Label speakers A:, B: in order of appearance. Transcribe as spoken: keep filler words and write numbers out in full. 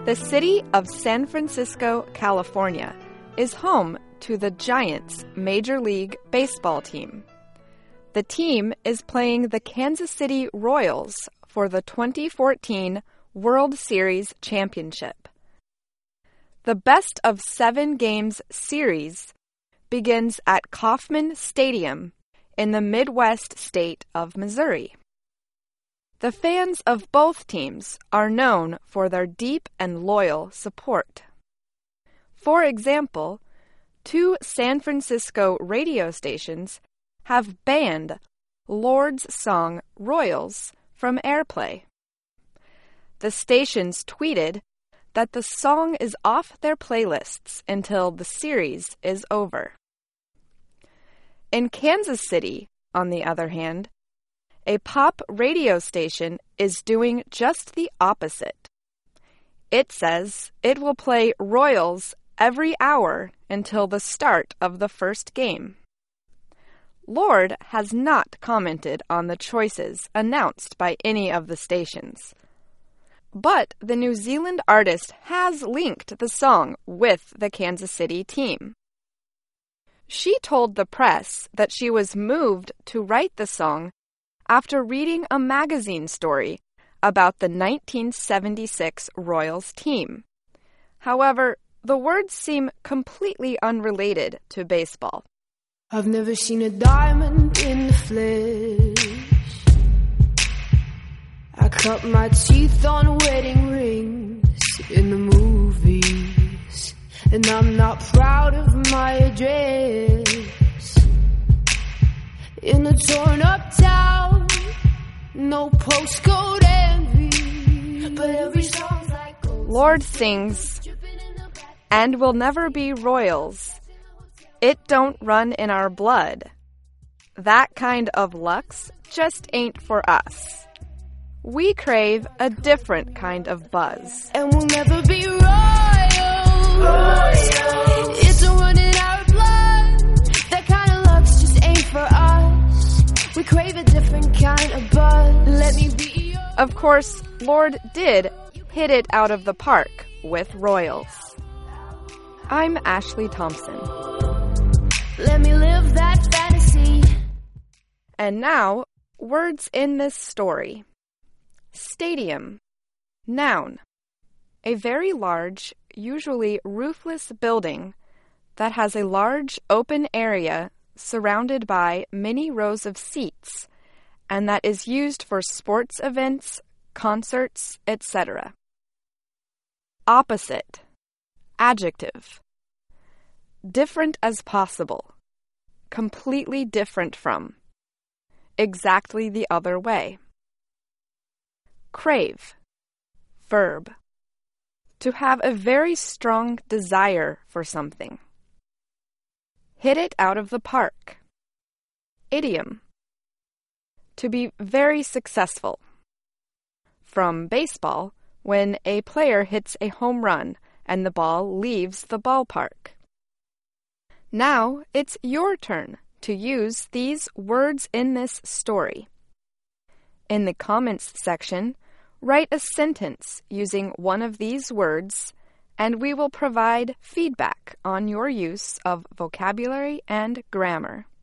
A: The city of San Francisco, California, is home to the Giants Major League Baseball team. The team is playing the Kansas City Royals for the twenty fourteen World Series Championship. The best of seven games series begins at Kauffman Stadium in the Midwest state of Missouri. The fans of both teams are known for their deep and loyal support. For example, two San Francisco radio stations have banned Lord's song Royals from airplay. The stations tweeted that the song is off their playlists until the series is over. In Kansas City, on the other hand, a pop radio station is doing just the opposite. It says it will play Royals every hour until the start of the first game. Lorde has not commented on the choices announced by any of the stations. But the New Zealand artist has linked the song with the Kansas City team. She told the press that she was moved to write the song after reading a magazine story about the nineteen seventy-six Royals team. However, the words seem completely unrelated to baseball.
B: I've never seen a diamond in the flesh. I cut my teeth on wedding rings in the movies, and I'm not proud of my address. In a torn up town, no postcode envy, but every song's like gold.
A: Lorde sings, "And we'll never be Royals. It don't run in our blood. That kind of lux just ain't for us. We crave a different kind of buzz.
B: And we'll never be Royals. Royals. It don't run in our blood. That kind of lux just ain't for us. We crave a different kind of buzz. Let me be yours."
A: Of course, Lorde did hit it out of the park with Royals. I'm Ashley Thompson.
B: Let me live that fantasy.
A: And now, words in this story. Stadium. Noun. A very large, usually roofless building that has a large open area surrounded by many rows of seats and that is used for sports events, concerts, et cetera. Opposite. Adjective. Different as possible. Completely different from. Exactly the other way. Crave. Verb. To have a very strong desire for something. Hit it out of the park. Idiom. To be very successful. From baseball, when a player hits a home run and the ball leaves the ballpark. Now it's your turn to use these words in this story. In the comments section, write a sentence using one of these words, and we will provide feedback on your use of vocabulary and grammar.